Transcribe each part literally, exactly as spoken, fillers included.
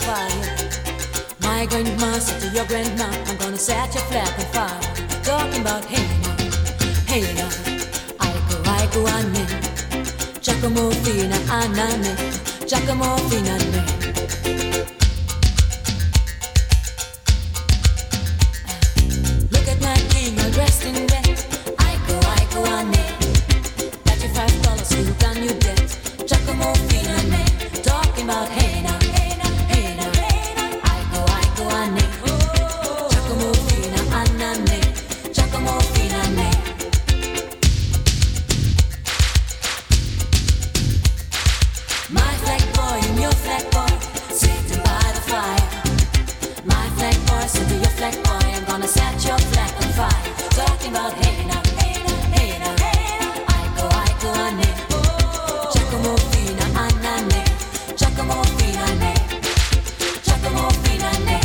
fire. My grandma said to your grandma, I'm gonna set your flag on fire. Talking about hey now, hey now, aiko aiko ane, Giacomo fina anane, Giacomo fina ne. Look at my king all dressed in red, aiko aiko ane, got your five dollars suit on your debt, Giacomo fina ne. Talking about hey now, hey now, hey now, aiko aiko ane, Giacomo fina anane, Giacomo fina ne. My flag boy and your flag boy sitting by the fire. My flag boy said to your flag boy, I'm gonna set your flag on fire. Talking about hey now, hey now, hey now, hey now, aiko aiko ane, Giacomo fina anane, Giacomo fina ne, Giacomo fina ne.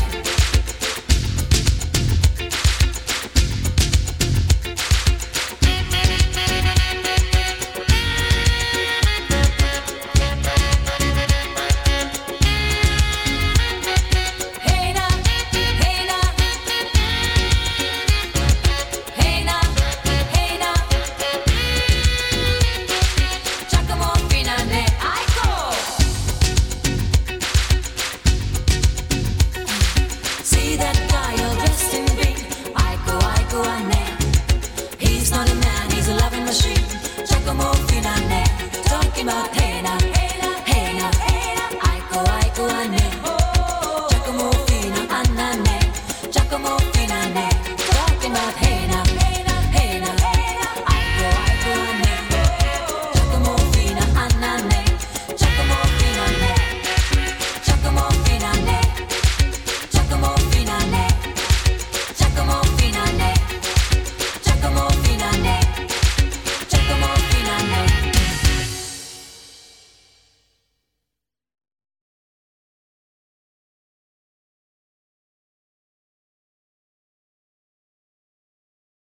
Hey now, hey now, hey now, hey now, Giacomo fina ne, aiko. See that guy all dressed in green, aiko aiko ane. He's not a man, he's a loving machine, Giacomo fina ne. Talking about hey now.